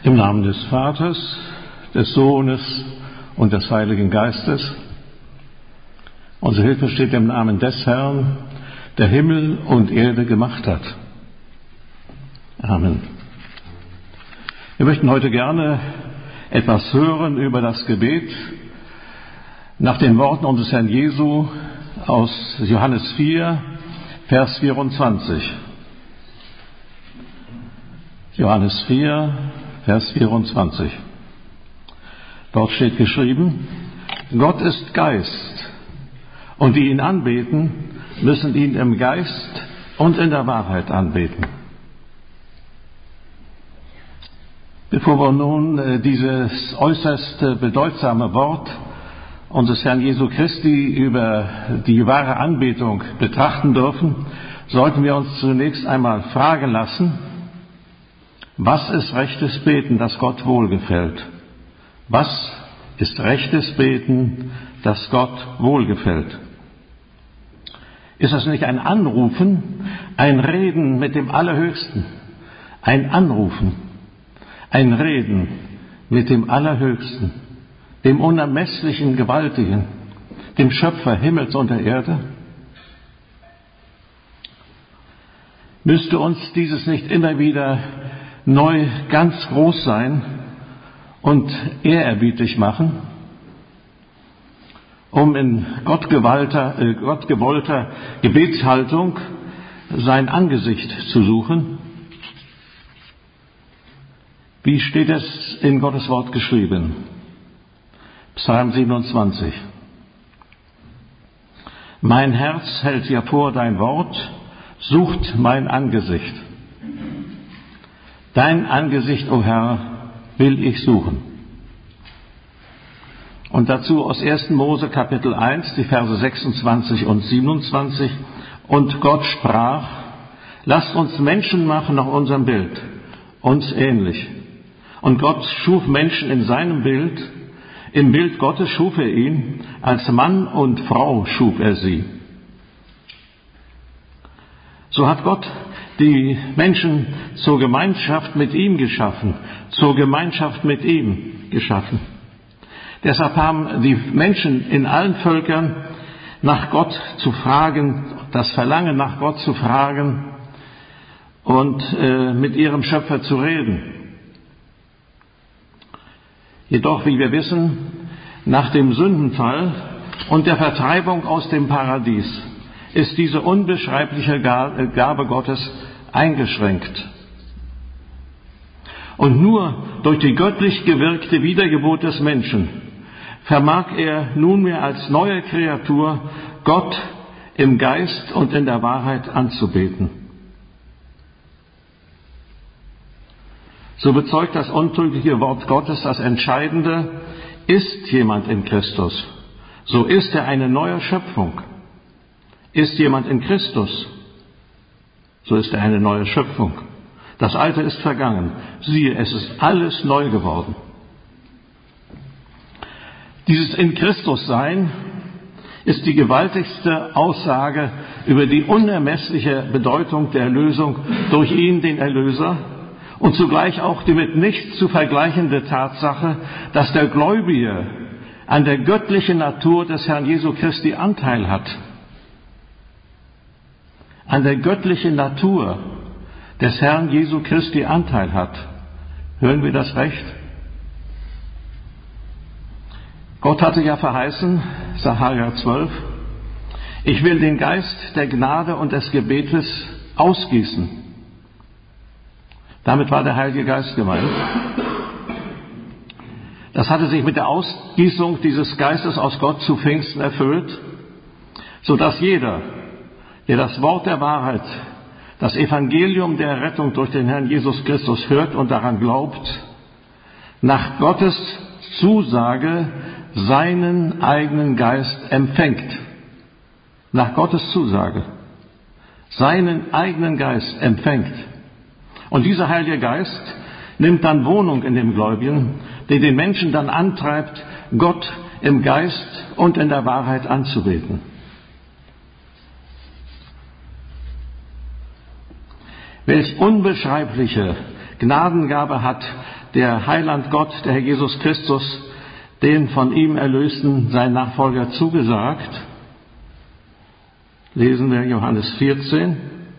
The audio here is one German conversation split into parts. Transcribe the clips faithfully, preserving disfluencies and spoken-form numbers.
Im Namen des Vaters, des Sohnes und des Heiligen Geistes. Unsere Hilfe steht im Namen des Herrn, der Himmel und Erde gemacht hat. Amen. Wir möchten heute gerne etwas hören über das Gebet nach den Worten unseres Herrn Jesu aus Johannes vier, Vers vierundzwanzig. Johannes vier, Vers vierundzwanzig. Dort steht geschrieben: Gott ist Geist, und die ihn anbeten, müssen ihn im Geist und in der Wahrheit anbeten. Bevor wir nun dieses äußerst bedeutsame Wort unseres Herrn Jesu Christi über die wahre Anbetung betrachten dürfen, sollten wir uns zunächst einmal fragen lassen: Was ist rechtes Beten, das Gott wohlgefällt? Was ist rechtes Beten, das Gott wohlgefällt? Ist das nicht ein Anrufen, ein Reden mit dem Allerhöchsten? Ein Anrufen, ein Reden mit dem Allerhöchsten, dem unermesslichen Gewaltigen, dem Schöpfer Himmels und der Erde? Müsste uns dieses nicht immer wieder neu ganz groß sein und ehrerbietig machen, um in gottgewollter, äh, gottgewollter Gebetshaltung sein Angesicht zu suchen? Wie steht es in Gottes Wort geschrieben? Psalm siebenundzwanzig. Mein Herz hält ja vor dein Wort, sucht mein Angesicht. Dein Angesicht, o Herr, will ich suchen. Und dazu aus ersten Mose Kapitel eins, die Verse sechsundzwanzig und siebenundzwanzig. Und Gott sprach: Lasst uns Menschen machen nach unserem Bild, uns ähnlich. Und Gott schuf Menschen in seinem Bild, im Bild Gottes schuf er ihn, als Mann und Frau schuf er sie. So hat Gott die Menschen zur Gemeinschaft mit ihm geschaffen, zur Gemeinschaft mit ihm geschaffen. Deshalb haben die Menschen in allen Völkern nach Gott zu fragen, das Verlangen nach Gott zu fragen und äh, mit ihrem Schöpfer zu reden. Jedoch, wie wir wissen, nach dem Sündenfall und der Vertreibung aus dem Paradies ist diese unbeschreibliche Gabe Gottes eingeschränkt. Und nur durch die göttlich gewirkte Wiedergeburt des Menschen vermag er nunmehr als neue Kreatur Gott im Geist und in der Wahrheit anzubeten. So bezeugt das untrügliche Wort Gottes das Entscheidende: Ist jemand in Christus, so ist er eine neue Schöpfung. Ist jemand in Christus, so ist er eine neue Schöpfung. Das Alte ist vergangen. Siehe, es ist alles neu geworden. Dieses in Christus Sein ist die gewaltigste Aussage über die unermessliche Bedeutung der Erlösung durch ihn, den Erlöser, und zugleich auch die mit nichts zu vergleichende Tatsache, dass der Gläubige an der göttlichen Natur des Herrn Jesu Christi Anteil hat. An der göttlichen Natur des Herrn Jesu Christi Anteil hat. Hören wir das recht? Gott hatte ja verheißen, Sacharja zwölf, ich will den Geist der Gnade und des Gebetes ausgießen. Damit war der Heilige Geist gemeint. Das hatte sich mit der Ausgießung dieses Geistes aus Gott zu Pfingsten erfüllt, sodass jeder, der das Wort der Wahrheit, das Evangelium der Rettung durch den Herrn Jesus Christus hört und daran glaubt, nach Gottes Zusage seinen eigenen Geist empfängt. Nach Gottes Zusage seinen eigenen Geist empfängt. Und dieser Heilige Geist nimmt dann Wohnung in dem Gläubigen, der den Menschen dann antreibt, Gott im Geist und in der Wahrheit anzubeten. Welch unbeschreibliche Gnadengabe hat der Heiland Gott, der Herr Jesus Christus, den von ihm Erlösten, seinen Nachfolger, zugesagt. Lesen wir Johannes vierzehn.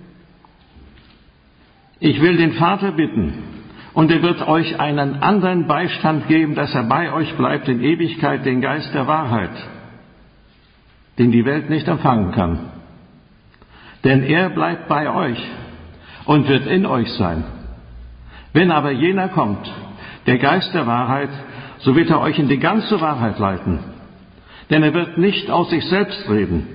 Ich will den Vater bitten, und er wird euch einen anderen Beistand geben, dass er bei euch bleibt in Ewigkeit, den Geist der Wahrheit, den die Welt nicht empfangen kann. Denn er bleibt bei euch und wird in euch sein. Wenn aber jener kommt, der Geist der Wahrheit, so wird er euch in die ganze Wahrheit leiten. Denn er wird nicht aus sich selbst reden.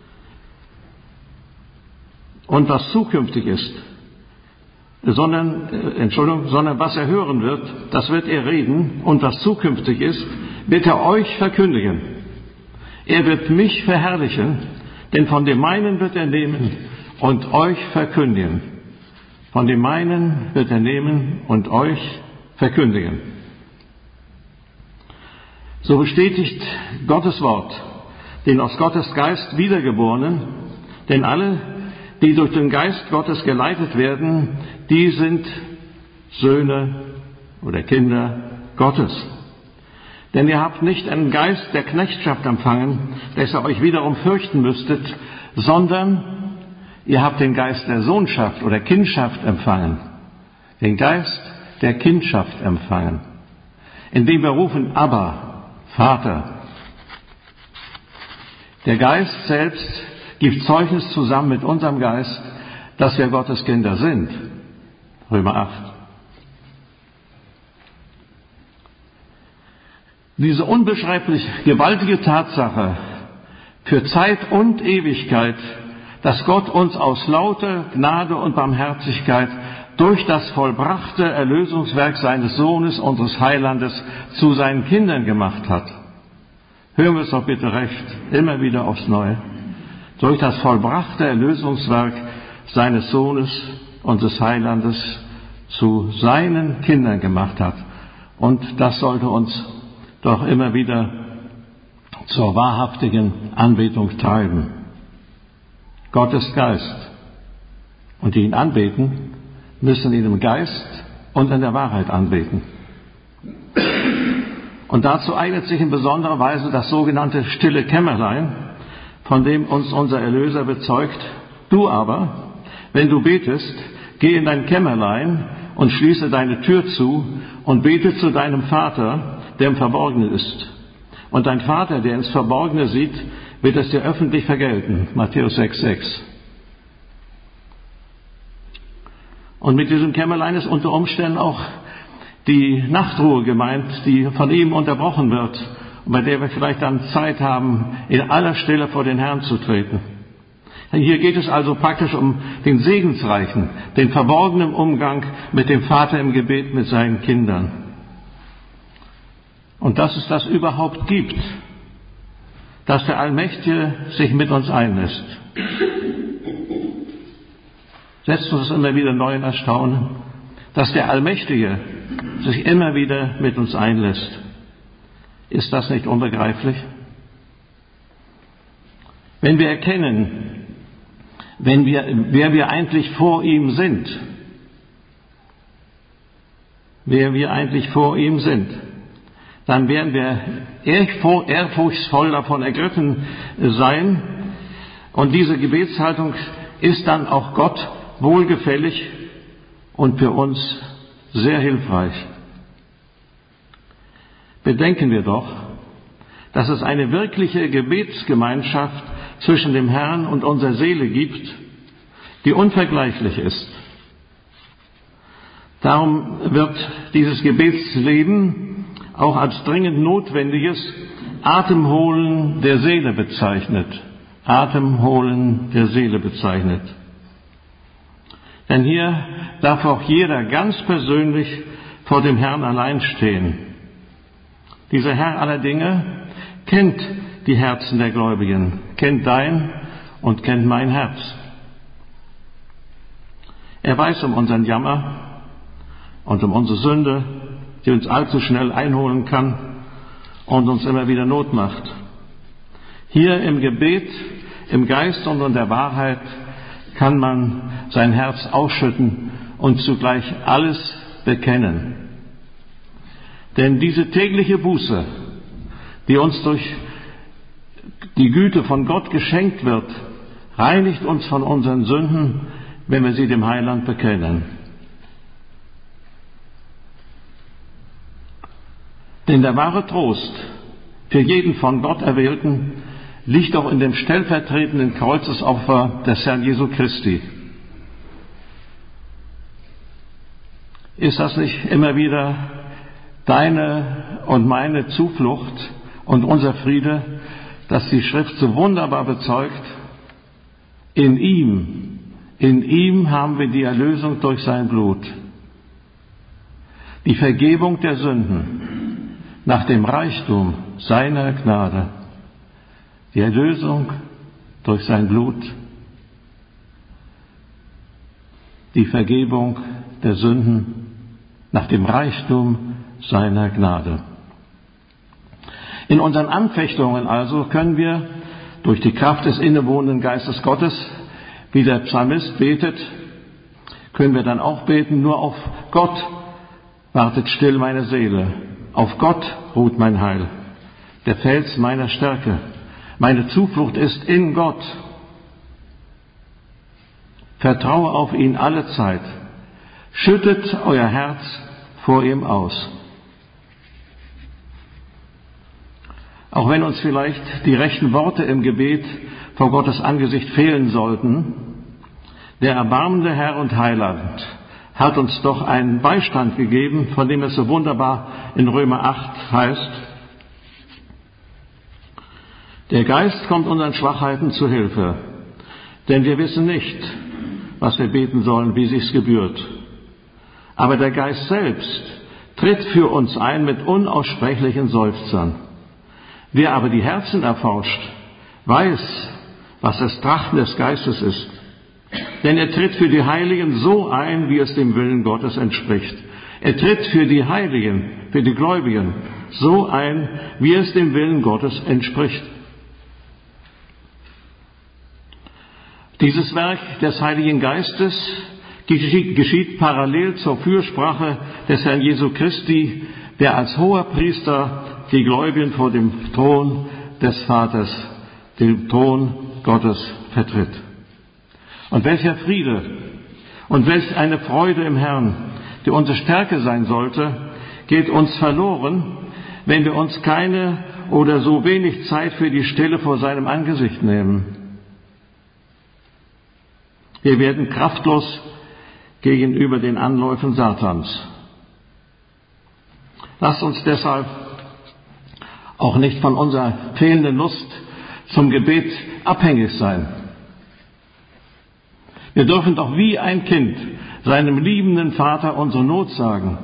Und was zukünftig ist, sondern, äh, Entschuldigung, sondern was er hören wird, das wird er reden, und was zukünftig ist, wird er euch verkündigen. Er wird mich verherrlichen, denn von dem meinen wird er nehmen und euch verkündigen. Von dem meinen wird er nehmen und euch verkündigen. So bestätigt Gottes Wort den aus Gottes Geist Wiedergeborenen, denn alle, die durch den Geist Gottes geleitet werden, die sind Söhne oder Kinder Gottes. Denn ihr habt nicht einen Geist der Knechtschaft empfangen, dass ihr euch wiederum fürchten müsstet, sondern ihr habt den Geist der Sohnschaft oder Kindschaft empfangen. Den Geist der Kindschaft empfangen, indem wir rufen, Abba, Vater. Der Geist selbst gibt Zeugnis zusammen mit unserem Geist, dass wir Gottes Kinder sind. Römer acht. Diese unbeschreiblich gewaltige Tatsache für Zeit und Ewigkeit, dass Gott uns aus lauter Gnade und Barmherzigkeit durch das vollbrachte Erlösungswerk seines Sohnes, unseres Heilandes, zu seinen Kindern gemacht hat. Hören wir es doch bitte recht, immer wieder aufs Neue. Durch das vollbrachte Erlösungswerk seines Sohnes und des Heilandes zu seinen Kindern gemacht hat. Und das sollte uns doch immer wieder zur wahrhaftigen Anbetung treiben. Gott ist Geist. Und die ihn anbeten, müssen ihn im Geist und in der Wahrheit anbeten. Und dazu eignet sich in besonderer Weise das sogenannte stille Kämmerlein, von dem uns unser Erlöser bezeugt, du aber, wenn du betest, geh in dein Kämmerlein und schließe deine Tür zu und bete zu deinem Vater, der im Verborgenen ist. Und dein Vater, der ins Verborgene sieht, wird es dir öffentlich vergelten. Matthäus sechs, sechs. Und mit diesem Kämmerlein ist unter Umständen auch die Nachtruhe gemeint, die von ihm unterbrochen wird und bei der wir vielleicht dann Zeit haben, in aller Stille vor den Herrn zu treten. Hier geht es also praktisch um den segensreichen, den verborgenen Umgang mit dem Vater im Gebet mit seinen Kindern. Und dass es das überhaupt gibt, dass der Allmächtige sich mit uns einlässt, setzt uns immer wieder neu in Erstaunen, dass der Allmächtige sich immer wieder mit uns einlässt. Ist das nicht unbegreiflich? Wenn wir erkennen, wenn wir, wer wir eigentlich vor ihm sind, wer wir eigentlich vor ihm sind, dann werden wir ehrfurchtsvoll davon ergriffen sein. Und diese Gebetshaltung ist dann auch Gott wohlgefällig und für uns sehr hilfreich. Bedenken wir doch, dass es eine wirkliche Gebetsgemeinschaft zwischen dem Herrn und unserer Seele gibt, die unvergleichlich ist. Darum wird dieses Gebetsleben auch als dringend notwendiges Atemholen der Seele bezeichnet. Atemholen der Seele bezeichnet. Denn hier darf auch jeder ganz persönlich vor dem Herrn allein stehen. Dieser Herr aller Dinge kennt die Herzen der Gläubigen, kennt dein und kennt mein Herz. Er weiß um unseren Jammer und um unsere Sünde, die uns allzu schnell einholen kann und uns immer wieder Not macht. Hier im Gebet, im Geist und in der Wahrheit kann man sein Herz ausschütten und zugleich alles bekennen. Denn diese tägliche Buße, die uns durch die Güte von Gott geschenkt wird, reinigt uns von unseren Sünden, wenn wir sie dem Heiland bekennen. Denn der wahre Trost für jeden von Gott Erwählten liegt auch in dem stellvertretenden Kreuzesopfer des Herrn Jesu Christi. Ist das nicht immer wieder deine und meine Zuflucht und unser Friede, dass die Schrift so wunderbar bezeugt? In ihm, in ihm haben wir die Erlösung durch sein Blut, die Vergebung der Sünden nach dem Reichtum seiner Gnade, die Erlösung durch sein Blut, die Vergebung der Sünden nach dem Reichtum seiner Gnade. In unseren Anfechtungen also können wir durch die Kraft des innewohnenden Geistes Gottes, wie der Psalmist betet, können wir dann auch beten: Nur auf Gott wartet still meine Seele, auf Gott ruht mein Heil, der Fels meiner Stärke, meine Zuflucht ist in Gott. Vertraue auf ihn alle Zeit, schüttet euer Herz vor ihm aus. Auch wenn uns vielleicht die rechten Worte im Gebet vor Gottes Angesicht fehlen sollten, der erbarmende Herr und Heiland hat uns doch einen Beistand gegeben, von dem es so wunderbar in Römer acht heißt: Der Geist kommt unseren Schwachheiten zu Hilfe, denn wir wissen nicht, was wir beten sollen, wie sich's gebührt. Aber der Geist selbst tritt für uns ein mit unaussprechlichen Seufzern. Wer aber die Herzen erforscht, weiß, was das Trachten des Geistes ist. Denn er tritt für die Heiligen so ein, wie es dem Willen Gottes entspricht. Er tritt für die Heiligen, für die Gläubigen so ein, wie es dem Willen Gottes entspricht. Dieses Werk des Heiligen Geistes geschieht, geschieht parallel zur Fürsprache des Herrn Jesu Christi, der als hoher Priester die Gläubigen vor dem Thron des Vaters, dem Thron Gottes vertritt. Und welcher Friede und welch eine Freude im Herrn, die unsere Stärke sein sollte, geht uns verloren, wenn wir uns keine oder so wenig Zeit für die Stille vor seinem Angesicht nehmen. Wir werden kraftlos gegenüber den Anläufen Satans. Lasst uns deshalb auch nicht von unserer fehlenden Lust zum Gebet abhängig sein. Wir dürfen doch wie ein Kind seinem liebenden Vater unsere Not sagen.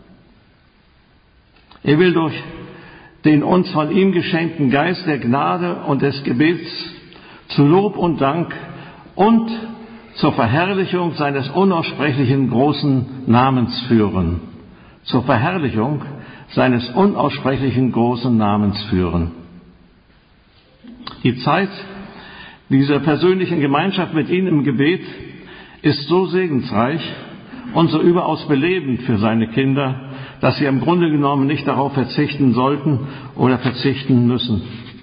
Er will durch den uns von ihm geschenkten Geist der Gnade und des Gebets zu Lob und Dank und zur Verherrlichung seines unaussprechlichen großen Namens führen. Zur Verherrlichung seines unaussprechlichen großen Namens führen. Die Zeit dieser persönlichen Gemeinschaft mit ihm im Gebet ist so segensreich und so überaus belebend für seine Kinder, dass sie im Grunde genommen nicht darauf verzichten sollten oder verzichten müssen.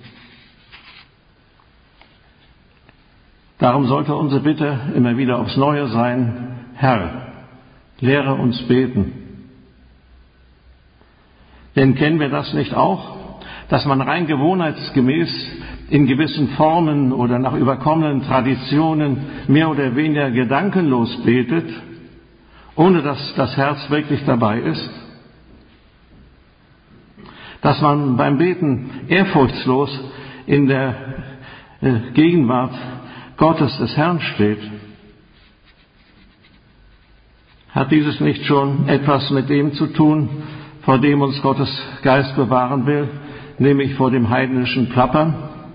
Darum sollte unsere Bitte immer wieder aufs Neue sein: Herr, lehre uns beten. Denn kennen wir das nicht auch, dass man rein gewohnheitsgemäß in gewissen Formen oder nach überkommenen Traditionen mehr oder weniger gedankenlos betet, ohne dass das Herz wirklich dabei ist? Dass man beim Beten ehrfurchtslos in der Gegenwart Gottes des Herrn steht? Hat dieses nicht schon etwas mit dem zu tun, vor dem uns Gottes Geist bewahren will, nämlich vor dem heidnischen Plappern?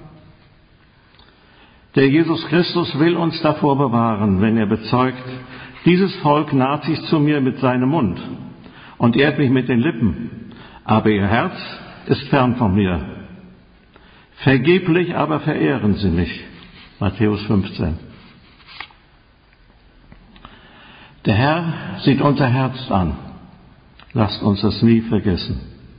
Der Jesus Christus will uns davor bewahren, wenn er bezeugt: Dieses Volk naht sich zu mir mit seinem Mund und ehrt mich mit den Lippen, aber ihr Herz ist fern von mir. Vergeblich aber verehren sie mich. Matthäus fünfzehn. Der Herr sieht unser Herz an. Lasst uns das nie vergessen.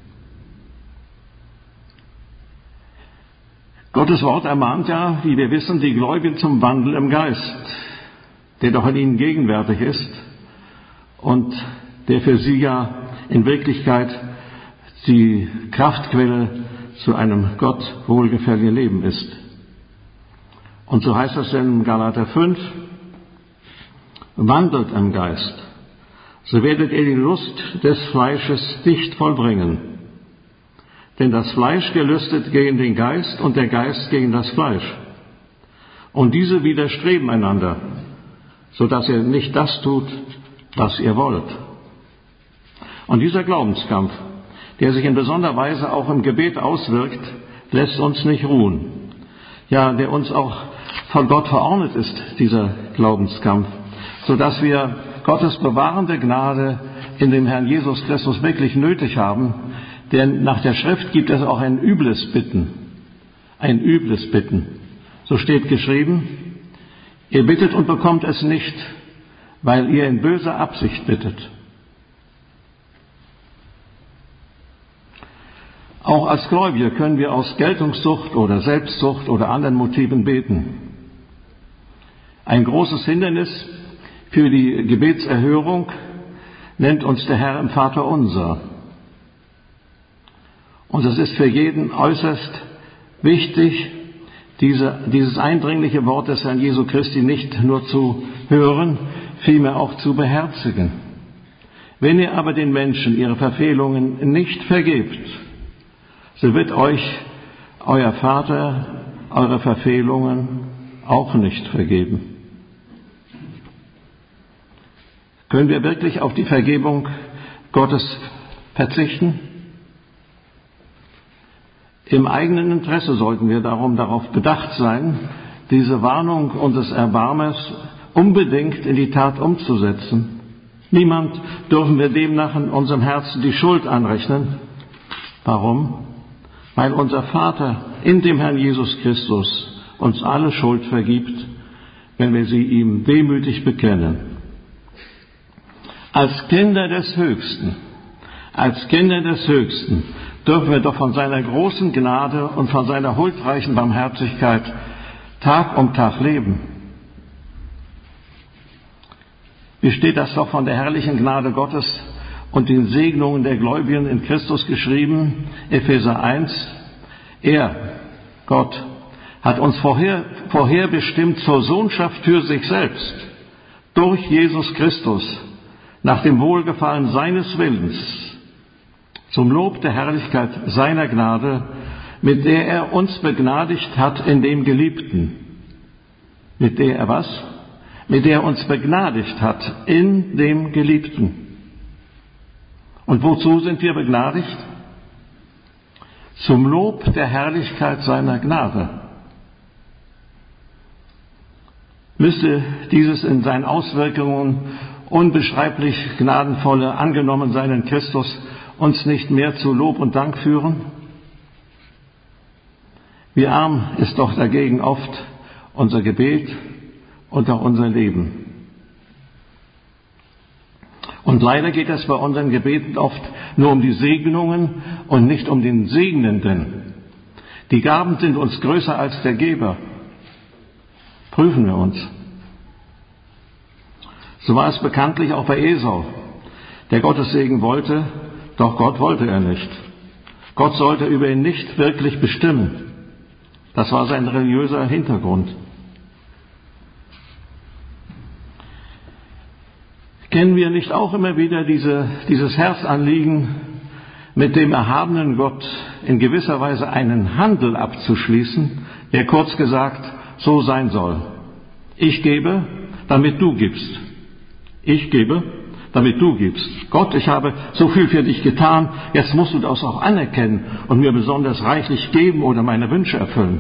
Gottes Wort ermahnt ja, wie wir wissen, die Gläubigen zum Wandel im Geist, der doch in ihnen gegenwärtig ist und der für sie ja in Wirklichkeit die Kraftquelle zu einem Gott wohlgefälligen Leben ist. Und so heißt es in Galater fünf, wandelt im Geist, so werdet ihr die Lust des Fleisches nicht vollbringen. Denn das Fleisch gelüstet gegen den Geist und der Geist gegen das Fleisch. Und diese widerstreben einander, so dass ihr nicht das tut, was ihr wollt. Und dieser Glaubenskampf, der sich in besonderer Weise auch im Gebet auswirkt, lässt uns nicht ruhen. Ja, der uns auch von Gott verordnet ist, dieser Glaubenskampf, so dass wir Gottes bewahrende Gnade in dem Herrn Jesus Christus wirklich nötig haben. Denn nach der Schrift gibt es auch ein übles Bitten. Ein übles Bitten. So steht geschrieben, ihr bittet und bekommt es nicht, weil ihr in böser Absicht bittet. Auch als Gläubige können wir aus Geltungssucht oder Selbstsucht oder anderen Motiven beten. Ein großes Hindernis für die Gebetserhörung nennt uns der Herr im Vaterunser. Und es ist für jeden äußerst wichtig, diese, dieses eindringliche Wort des Herrn Jesu Christi nicht nur zu hören, vielmehr auch zu beherzigen. Wenn ihr aber den Menschen ihre Verfehlungen nicht vergebt, so wird euch euer Vater eure Verfehlungen auch nicht vergeben. Können wir wirklich auf die Vergebung Gottes verzichten? Im eigenen Interesse sollten wir darum darauf bedacht sein, diese Warnung unseres Erbarmers unbedingt in die Tat umzusetzen. Niemand dürfen wir demnach in unserem Herzen die Schuld anrechnen. Warum? Weil unser Vater in dem Herrn Jesus Christus uns alle Schuld vergibt, wenn wir sie ihm wehmütig bekennen. Als Kinder des Höchsten, als Kinder des Höchsten dürfen wir doch von seiner großen Gnade und von seiner huldreichen Barmherzigkeit Tag um Tag leben. Wie steht das doch von der herrlichen Gnade Gottes und den Segnungen der Gläubigen in Christus geschrieben? Epheser eins. Er, Gott, hat uns vorher, vorherbestimmt zur Sohnschaft für sich selbst, durch Jesus Christus, nach dem Wohlgefallen seines Willens, zum Lob der Herrlichkeit seiner Gnade, mit der er uns begnadigt hat in dem Geliebten. Mit der er was? Mit der er uns begnadigt hat in dem Geliebten. Und wozu sind wir begnadigt? Zum Lob der Herrlichkeit seiner Gnade. Müsste dieses in seinen Auswirkungen unbeschreiblich gnadenvolle Angenommensein in Christus uns nicht mehr zu Lob und Dank führen? Wie arm ist doch dagegen oft unser Gebet und auch unser Leben. Und leider geht es bei unseren Gebeten oft nur um die Segnungen und nicht um den Segnenden. Die Gaben sind uns größer als der Geber. Prüfen wir uns. So war es bekanntlich auch bei Esau, der Gottes Segen wollte, doch Gott wollte er nicht. Gott sollte über ihn nicht wirklich bestimmen. Das war sein religiöser Hintergrund. Kennen wir nicht auch immer wieder diese, dieses Herzanliegen, mit dem erhabenen Gott in gewisser Weise einen Handel abzuschließen, der kurz gesagt so sein soll? Ich gebe, damit du gibst. Ich gebe, damit du gibst. Gott, ich habe so viel für dich getan, jetzt musst du das auch anerkennen und mir besonders reichlich geben oder meine Wünsche erfüllen.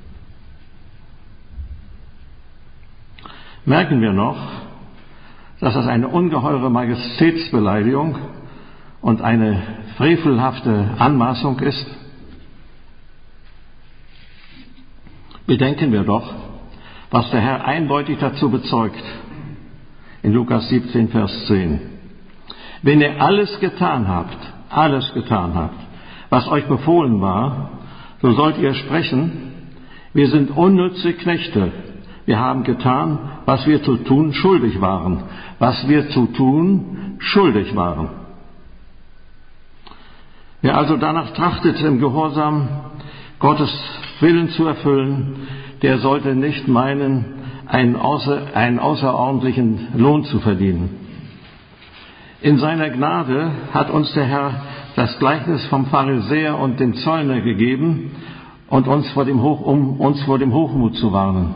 Merken wir noch, dass das eine ungeheure Majestätsbeleidigung und eine frevelhafte Anmaßung ist? Bedenken wir doch, was der Herr eindeutig dazu bezeugt. In Lukas siebzehn, Vers zehn. Wenn ihr alles getan habt, alles getan habt, was euch befohlen war, so sollt ihr sprechen, Wir sind unnütze Knechte. Wir haben getan, was wir zu tun schuldig waren. Was wir zu tun schuldig waren. Wer also danach trachtet, im Gehorsam Gottes Willen zu erfüllen, der sollte nicht meinen, einen, außer, einen außerordentlichen Lohn zu verdienen. In seiner Gnade hat uns der Herr das Gleichnis vom Pharisäer und dem Zöllner gegeben und uns vor dem Hoch, um uns vor dem Hochmut zu warnen.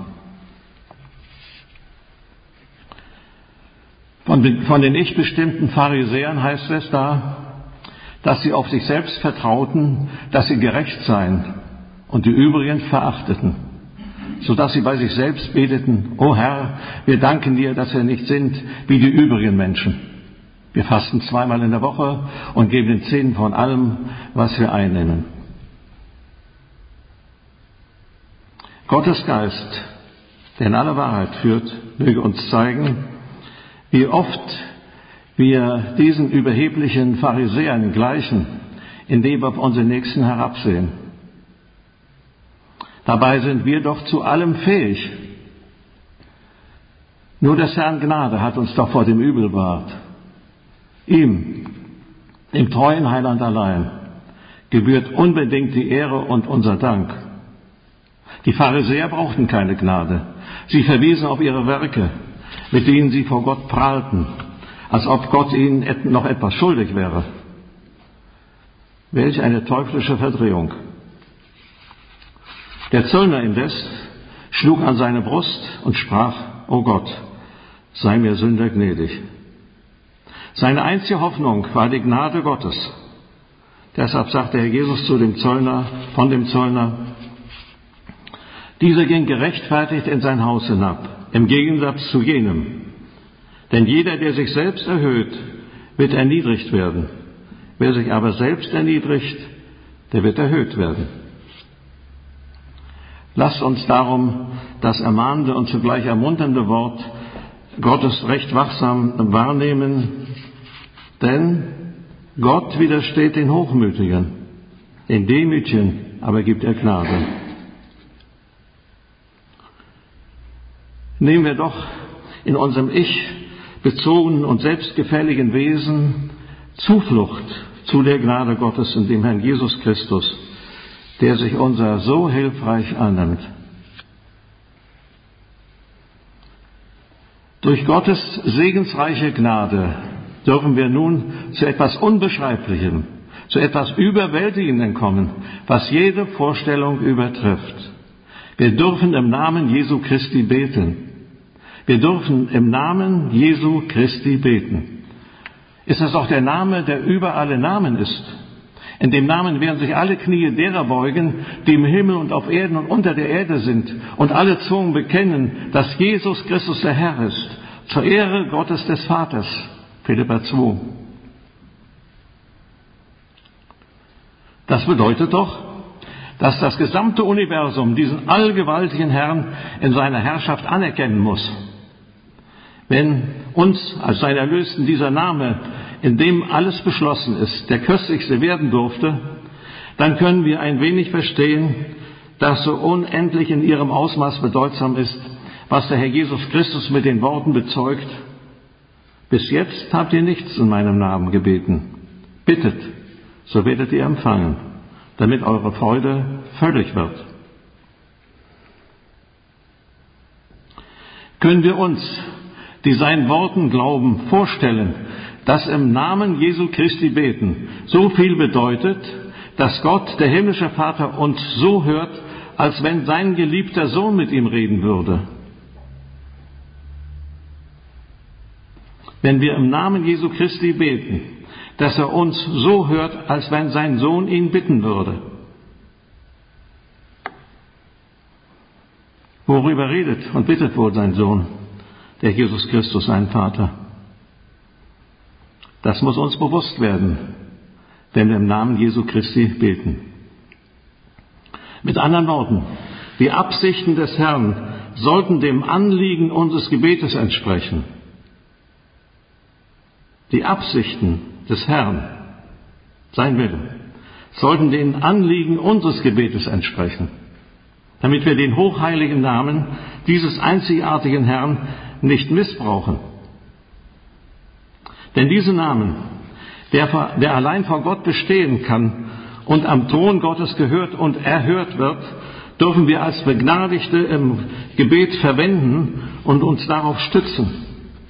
Von den, von den ich-bestimmten Pharisäern heißt es da, dass sie auf sich selbst vertrauten, dass sie gerecht seien und die übrigen verachteten, sodass sie bei sich selbst beteten: O Herr, wir danken dir, dass wir nicht sind wie die übrigen Menschen. Wir fasten zweimal in der Woche und geben den Zehnten von allem, was wir einnehmen. Gottes Geist, der in alle Wahrheit führt, möge uns zeigen, wie oft wir diesen überheblichen Pharisäern gleichen, indem wir auf unsere Nächsten herabsehen. Dabei sind wir doch zu allem fähig. Nur des Herrn Gnade hat uns doch vor dem Übel bewahrt. Ihm, dem treuen Heiland allein, gebührt unbedingt die Ehre und unser Dank. Die Pharisäer brauchten keine Gnade. Sie verwiesen auf ihre Werke, mit denen sie vor Gott prahlten, als ob Gott ihnen noch etwas schuldig wäre. Welch eine teuflische Verdrehung. Der Zöllner indes schlug an seine Brust und sprach: O Gott, sei mir Sünder gnädig. Seine einzige Hoffnung war die Gnade Gottes. Deshalb sagte Herr Jesus zu dem Zöllner, von dem Zöllner: Dieser ging gerechtfertigt in sein Haus hinab, im Gegensatz zu jenem. Denn jeder, der sich selbst erhöht, wird erniedrigt werden. Wer sich aber selbst erniedrigt, der wird erhöht werden. Lasst uns darum das ermahnende und zugleich ermunternde Wort Gottes recht wachsam wahrnehmen, denn Gott widersteht den Hochmütigen, den Demütigen aber gibt er Gnade. Nehmen wir doch in unserem Ich bezogenen und selbstgefälligen Wesen Zuflucht zu der Gnade Gottes in dem Herrn Jesus Christus, der sich unser so hilfreich annimmt. Durch Gottes segensreiche Gnade dürfen wir nun zu etwas Unbeschreiblichem, zu etwas Überwältigendem kommen, was jede Vorstellung übertrifft. Wir dürfen im Namen Jesu Christi beten. Wir dürfen im Namen Jesu Christi beten. Ist das auch der Name, der über alle Namen ist? In dem Namen werden sich alle Knie derer beugen, die im Himmel und auf Erden und unter der Erde sind, und alle Zungen bekennen, dass Jesus Christus der Herr ist, zur Ehre Gottes des Vaters. Philipper zwei. Das bedeutet doch, dass das gesamte Universum diesen allgewaltigen Herrn in seiner Herrschaft anerkennen muss. Wenn uns als sein Erlösten dieser Name, in dem alles beschlossen ist, der köstlichste werden durfte, dann können wir ein wenig verstehen, dass so unendlich in ihrem Ausmaß bedeutsam ist, was der Herr Jesus Christus mit den Worten bezeugt: Bis jetzt habt ihr nichts in meinem Namen gebeten. Bittet, so werdet ihr empfangen, damit eure Freude völlig wird. Können wir uns, die seinen Worten glauben, vorstellen, dass im Namen Jesu Christi beten so viel bedeutet, dass Gott, der himmlische Vater, uns so hört, als wenn sein geliebter Sohn mit ihm reden würde? Wenn wir im Namen Jesu Christi beten, dass er uns so hört, als wenn sein Sohn ihn bitten würde. Worüber redet und bittet wohl sein Sohn, der Jesus Christus, sein Vater? Das muss uns bewusst werden, wenn wir im Namen Jesu Christi beten. Mit anderen Worten, die Absichten des Herrn sollten dem Anliegen unseres Gebetes entsprechen. Die Absichten des Herrn, sein Wille, sollten den Anliegen unseres Gebetes entsprechen. damit wir den hochheiligen Namen dieses einzigartigen Herrn nicht missbrauchen. Denn diesen Namen, der, der allein vor Gott bestehen kann und am Thron Gottes gehört und erhört wird, dürfen wir als Begnadigte im Gebet verwenden und uns darauf stützen.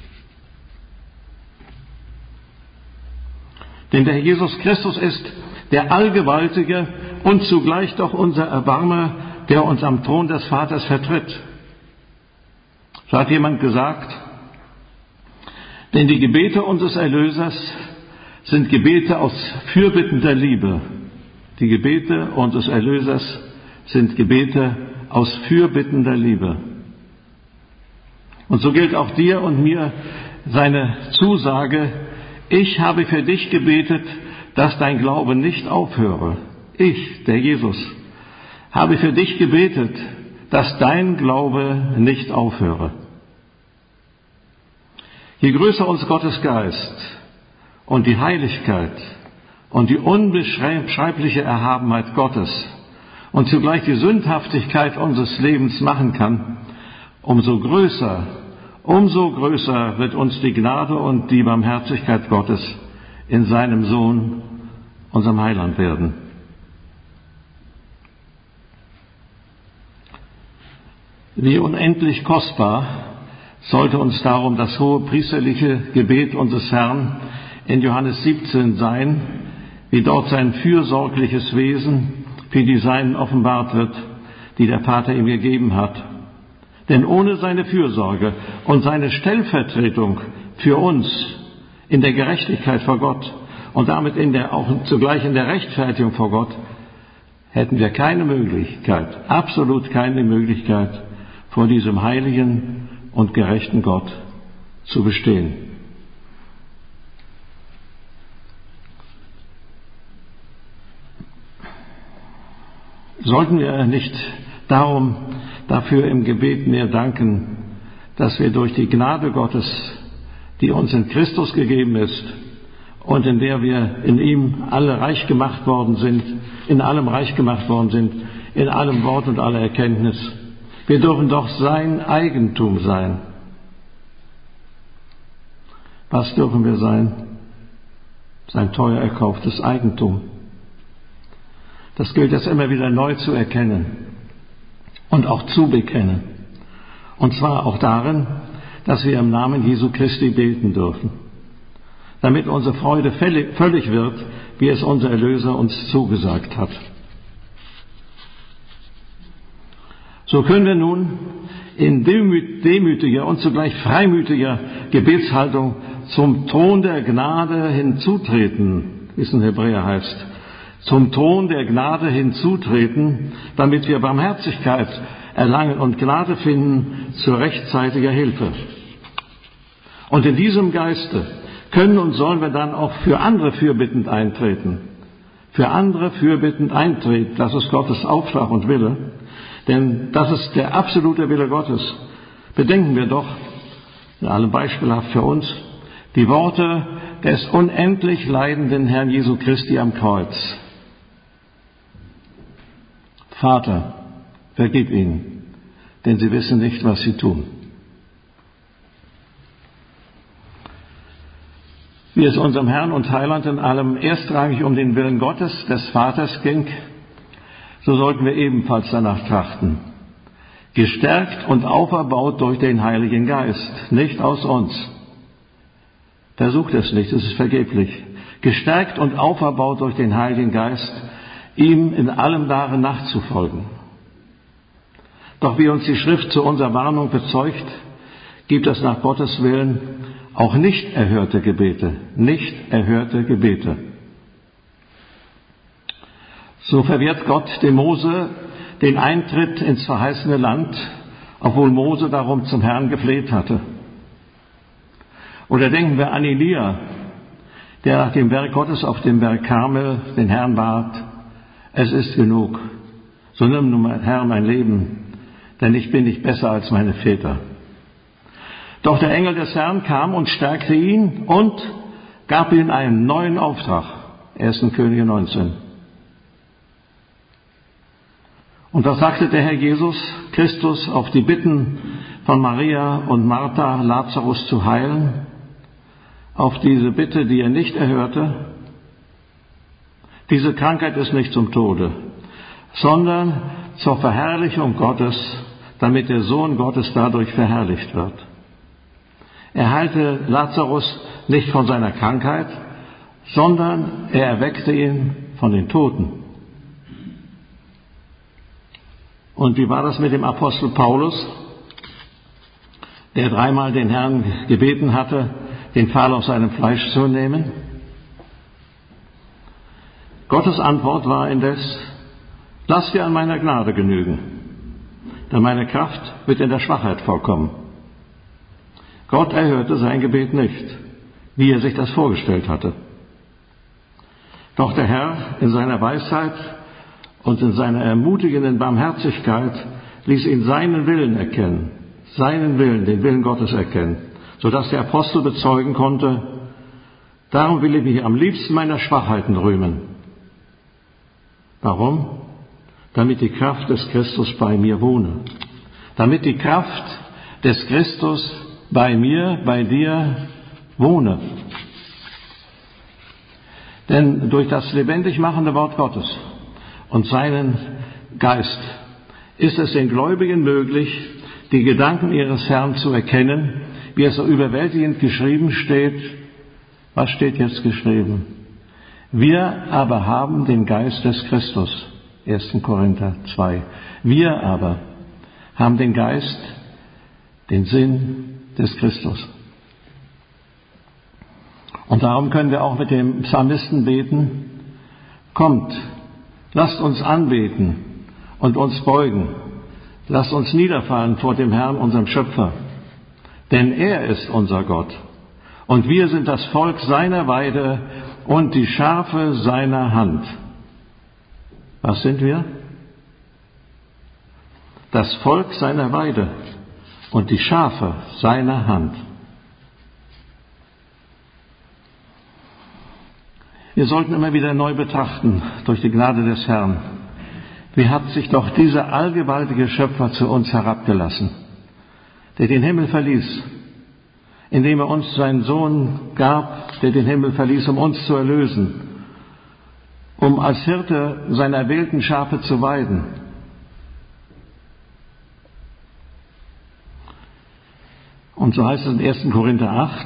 Denn der Jesus Christus ist der Allgewaltige und zugleich doch unser Erbarmer, der uns am Thron des Vaters vertritt. So hat jemand gesagt, denn die Gebete unseres Erlösers sind Gebete aus fürbittender Liebe. Die Gebete unseres Erlösers sind Gebete aus fürbittender Liebe. Und so gilt auch dir und mir seine Zusage, ich habe für dich gebetet, dass dein Glaube nicht aufhöre. Ich, der Jesus, habe für dich gebetet, dass dein Glaube nicht aufhöre. Je größer uns Gottes Geist und die Heiligkeit und die unbeschreibliche Erhabenheit Gottes und zugleich die Sündhaftigkeit unseres Lebens machen kann, umso größer, umso größer wird uns die Gnade und die Barmherzigkeit Gottes in seinem Sohn, unserem Heiland werden. Wie unendlich kostbar sollte uns darum das hohe priesterliche Gebet unseres Herrn in Johannes siebzehn sein, wie dort sein fürsorgliches Wesen für die Seinen offenbart wird, die der Vater ihm gegeben hat. Denn ohne seine Fürsorge und seine Stellvertretung für uns in der Gerechtigkeit vor Gott und damit in der, auch zugleich in der Rechtfertigung vor Gott, hätten wir keine Möglichkeit, absolut keine Möglichkeit, vor diesem heiligen und gerechten Gott zu bestehen. Sollten wir nicht darum dafür im Gebet mehr danken, dass wir durch die Gnade Gottes, die uns in Christus gegeben ist und in der wir in ihm alle reich gemacht worden sind, in allem reich gemacht worden sind, in allem Wort und aller Erkenntnis, wir dürfen doch sein Eigentum sein. Was dürfen wir sein? Sein teuer erkauftes Eigentum. Das gilt es immer wieder neu zu erkennen und auch zu bekennen. Und zwar auch darin, dass wir im Namen Jesu Christi beten dürfen, damit unsere Freude völlig wird, wie es unser Erlöser uns zugesagt hat. So können wir nun in demütiger und zugleich freimütiger Gebetshaltung zum Thron der Gnade hinzutreten, wie es in Hebräer heißt, zum Thron der Gnade hinzutreten, damit wir Barmherzigkeit erlangen und Gnade finden zur rechtzeitiger Hilfe. Und in diesem Geiste können und sollen wir dann auch für andere fürbittend eintreten. Für andere fürbittend eintreten, das ist Gottes Auftrag und Wille, denn das ist der absolute Wille Gottes. Bedenken wir doch, in allem beispielhaft für uns, die Worte des unendlich leidenden Herrn Jesu Christi am Kreuz. Vater, vergib ihnen, denn sie wissen nicht, was sie tun. Wie es unserem Herrn und Heiland in allem erstrangig um den Willen Gottes, des Vaters ging, so sollten wir ebenfalls danach trachten. Gestärkt und auferbaut durch den Heiligen Geist, nicht aus uns. Versucht es nicht, es ist vergeblich. Gestärkt und auferbaut durch den Heiligen Geist, ihm in allem darin nachzufolgen. Doch wie uns die Schrift zu unserer Warnung bezeugt, gibt es nach Gottes Willen auch nicht erhörte Gebete, nicht erhörte Gebete. So verwehrt Gott dem Mose den Eintritt ins verheißene Land, obwohl Mose darum zum Herrn gefleht hatte. Oder denken wir an Elia, der nach dem Werk Gottes auf dem Berg Karmel den Herrn bat, es ist genug, so nimm nun, mein Herr, mein Leben, denn ich bin nicht besser als meine Väter. Doch der Engel des Herrn kam und stärkte ihn und gab ihm einen neuen Auftrag. erster Könige neunzehn. Und da sagte der Herr Jesus Christus auf die Bitten von Maria und Martha, Lazarus zu heilen, auf diese Bitte, die er nicht erhörte: Diese Krankheit ist nicht zum Tode, sondern zur Verherrlichung Gottes, damit der Sohn Gottes dadurch verherrlicht wird. Er heilte Lazarus nicht von seiner Krankheit, sondern er erweckte ihn von den Toten. Und wie war das mit dem Apostel Paulus, der dreimal den Herrn gebeten hatte, den Pfahl aus seinem Fleisch zu nehmen? Gottes Antwort war indes: Lass dir an meiner Gnade genügen, denn meine Kraft wird in der Schwachheit vorkommen. Gott erhörte sein Gebet nicht, wie er sich das vorgestellt hatte. Doch der Herr in seiner Weisheit und in seiner ermutigenden Barmherzigkeit ließ ihn seinen Willen erkennen, seinen Willen, den Willen Gottes erkennen, sodass der Apostel bezeugen konnte: Darum will ich mich am liebsten meiner Schwachheiten rühmen. Warum? Damit die Kraft des Christus bei mir wohne. Damit die Kraft des Christus bei mir, bei dir wohne. Denn durch das lebendig machende Wort Gottes und seinen Geist ist es den Gläubigen möglich, die Gedanken ihres Herrn zu erkennen, wie es so überwältigend geschrieben steht. Was steht jetzt geschrieben? Wir aber haben den Geist des Christus. erster Korinther zwei. Wir aber haben den Geist, den Sinn des Christus. Und darum können wir auch mit dem Psalmisten beten: Kommt, lasst uns anbeten und uns beugen. Lasst uns niederfallen vor dem Herrn, unserem Schöpfer. Denn er ist unser Gott. Und wir sind das Volk seiner Weide und die Schafe seiner Hand. Was sind wir? Das Volk seiner Weide und die Schafe seiner Hand. Wir sollten immer wieder neu betrachten, durch die Gnade des Herrn: Wie hat sich doch dieser allgewaltige Schöpfer zu uns herabgelassen, der den Himmel verließ, indem er uns seinen Sohn gab, der den Himmel verließ, um uns zu erlösen, um als Hirte seiner erwählten Schafe zu weiden. Und so heißt es in erster Korinther acht: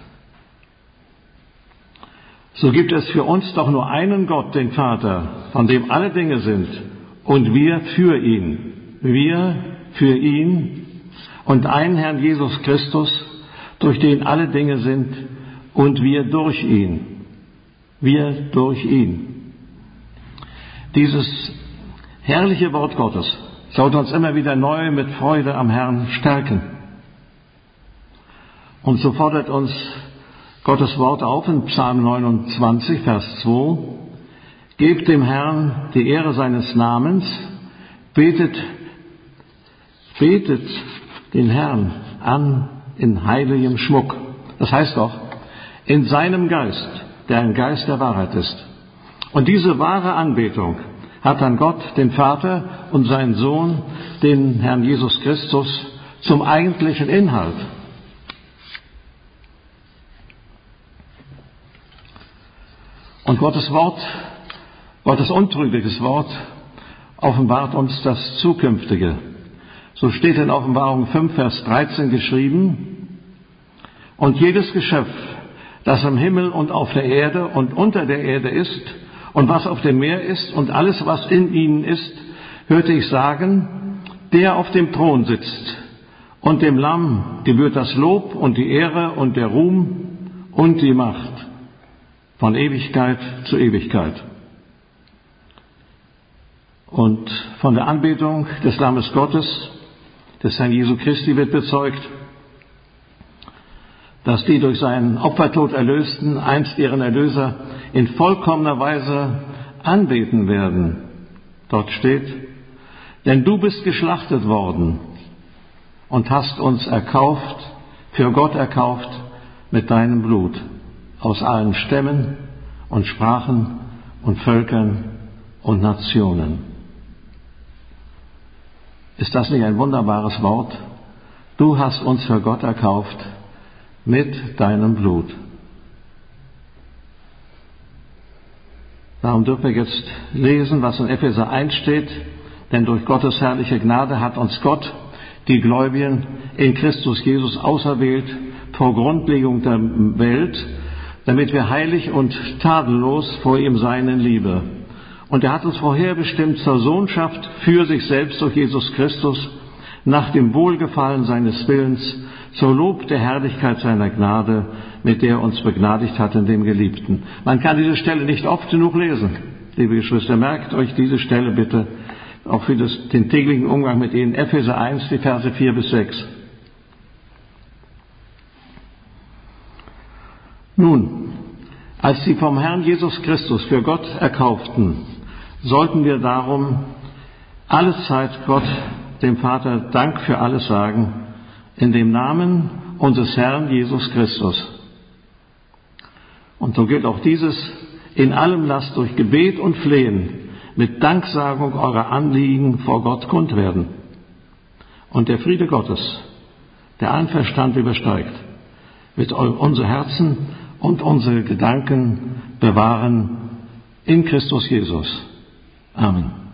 So gibt es für uns doch nur einen Gott, den Vater, von dem alle Dinge sind, und wir für ihn. Wir für ihn und einen Herrn Jesus Christus, durch den alle Dinge sind, und wir durch ihn. Wir durch ihn. Dieses herrliche Wort Gottes sollte uns immer wieder neu mit Freude am Herrn stärken. Und so fordert uns Gottes Wort auf in Psalm neunundzwanzig, Vers zwei: Gebt dem Herrn die Ehre seines Namens, betet, betet den Herrn an in heiligem Schmuck. Das heißt doch, in seinem Geist, der ein Geist der Wahrheit ist. Und diese wahre Anbetung hat dann Gott, den Vater, und seinen Sohn, den Herrn Jesus Christus, zum eigentlichen Inhalt. Und Gottes Wort, Gottes untrügliches Wort, offenbart uns das Zukünftige. So steht in Offenbarung fünf, Vers dreizehn geschrieben: Und jedes Geschöpf, das im Himmel und auf der Erde und unter der Erde ist und was auf dem Meer ist und alles, was in ihnen ist, hörte ich sagen: Der auf dem Thron sitzt und dem Lamm gebührt das Lob und die Ehre und der Ruhm und die Macht von Ewigkeit zu Ewigkeit. Und von der Anbetung des Lammes Gottes, des Herrn Jesu Christi, wird bezeugt, dass die durch seinen Opfertod Erlösten einst ihren Erlöser in vollkommener Weise anbeten werden. Dort steht: Denn du bist geschlachtet worden und hast uns erkauft, für Gott erkauft, mit deinem Blut, aus allen Stämmen und Sprachen und Völkern und Nationen. Ist das nicht ein wunderbares Wort? Du hast uns für Gott erkauft mit deinem Blut. Darum dürfen wir jetzt lesen, was in Epheser eins steht. Denn durch Gottes herrliche Gnade hat uns Gott, die Gläubigen, in Christus Jesus auserwählt vor Grundlegung der Welt, damit wir heilig und tadellos vor ihm seien in Liebe. Und er hat uns vorherbestimmt zur Sohnschaft für sich selbst durch Jesus Christus, nach dem Wohlgefallen seines Willens, zur Lob der Herrlichkeit seiner Gnade, mit der er uns begnadigt hat in dem Geliebten. Man kann diese Stelle nicht oft genug lesen. Liebe Geschwister, merkt euch diese Stelle bitte, auch für das, den täglichen Umgang mit ihnen. Epheser eins, die Verse vier bis sechs. Nun, als sie vom Herrn Jesus Christus für Gott erkauften, sollten wir darum alle Zeit Gott, dem Vater, Dank für alles sagen, in dem Namen unseres Herrn Jesus Christus. Und so gilt auch dieses: In allem lasst durch Gebet und Flehen mit Danksagung eurer Anliegen vor Gott kund werden. Und der Friede Gottes, der allen Verstand übersteigt, wird unsere Herzen und unsere Gedanken bewahren in Christus Jesus. Amen.